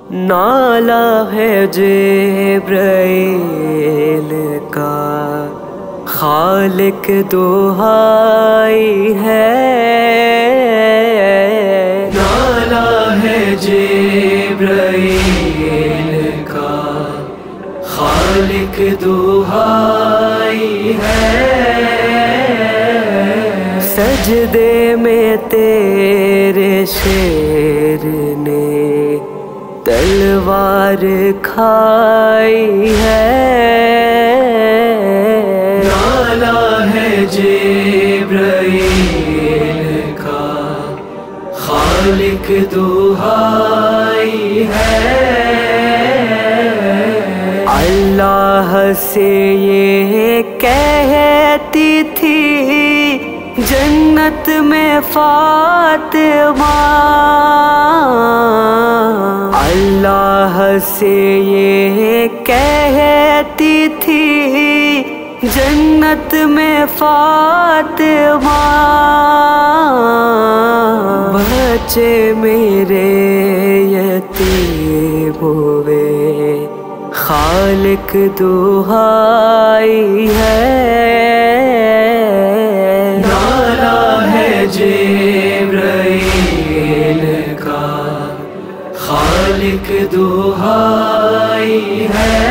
نالا ہے جبرائیل کا خالق دہائی ہے، نالا ہے جبرائیل کا خالق دہائی ہے، سجدے میں تیرے شیر نے تلوار کھائی ہے، نالا ہے جبرائیل کا خالق دہائی ہے، اللہ سے یہ کہتی تھی جنت میں فاطمہ، اللہ سے یہ کہتی تھی جنت میں فاطمہ، بچے میرے یتیم ہوئے خالق دہائی ہے، نالا ہے جبرائیل کا خالق دہائی ہے،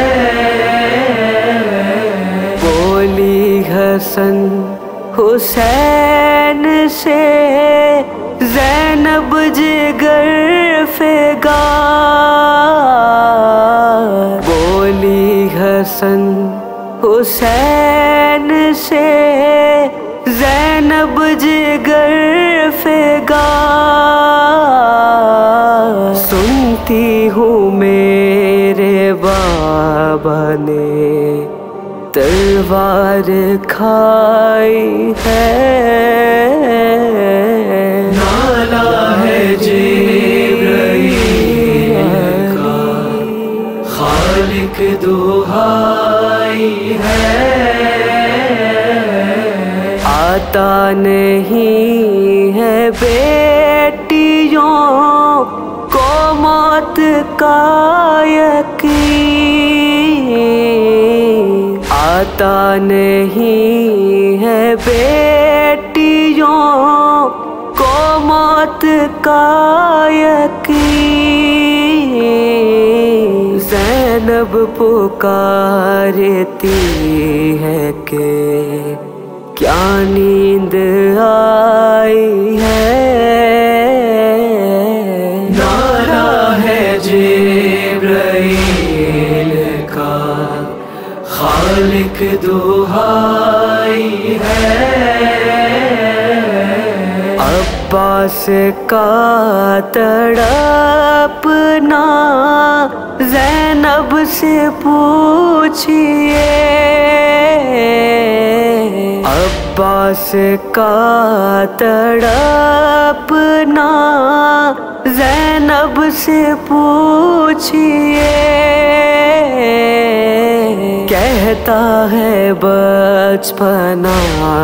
بولی حسن حسین سے زینب جگر فگار، بولی حسن حسین سے زینب جگر فگار، سنتی ہوں میرے بابا نے تلوار کھائی ہے، نالا ہے جبرائیل کا خالق دہائی ہے، آتا نہیں ہے بیٹیوں کو موت کا یقین، آتا نہیں ہے بیٹیوں کو موت کا یقین، زینب پکارتی ہے کہ کیا نیند آئی ہے، نالا ہے جبرائیل کا خالق دہائی ہے، عباس کا تڑپنا زینب سے پوچھئے، عباس کا تڑپنا زینب سے پوچھئے، کہتا ہے بچپنا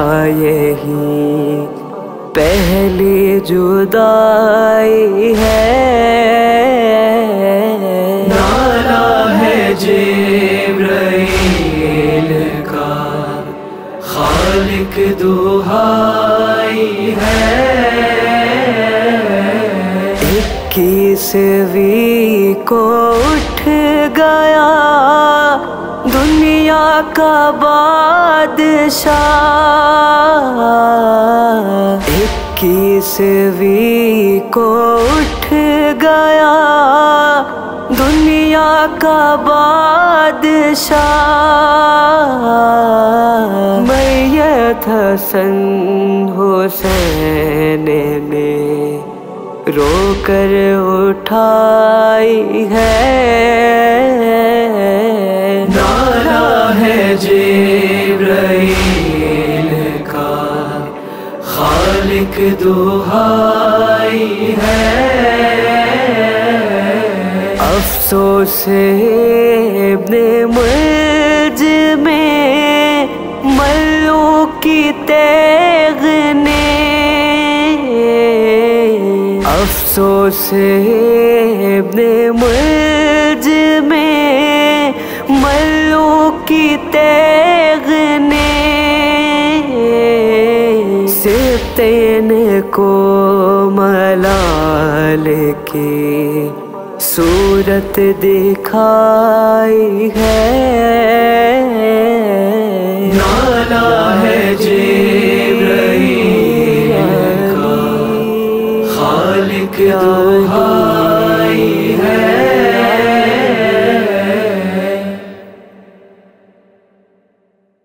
یہی پہلی جدائی ہے، نالا ہے جبرائیل کا خالق دہائی ہے، 21ویں کو اٹھ گیا دنیا کا بادشاہ، 21ویں کو اٹھ گیا دنیا کا بادشاہ، میت حسن حسین نے رو کر اٹھائی ہے، نالا ہے جبرائیل کا خالق دہائی ہے، افسوس ابن ملجم میں ملوں کی تیغ نے، افسوس ابن ملج میں ملوک کی تیغ نے سبتین کو ملال کی صورت دکھائی ہے. نالا ہے جبرائیل کا خالق دو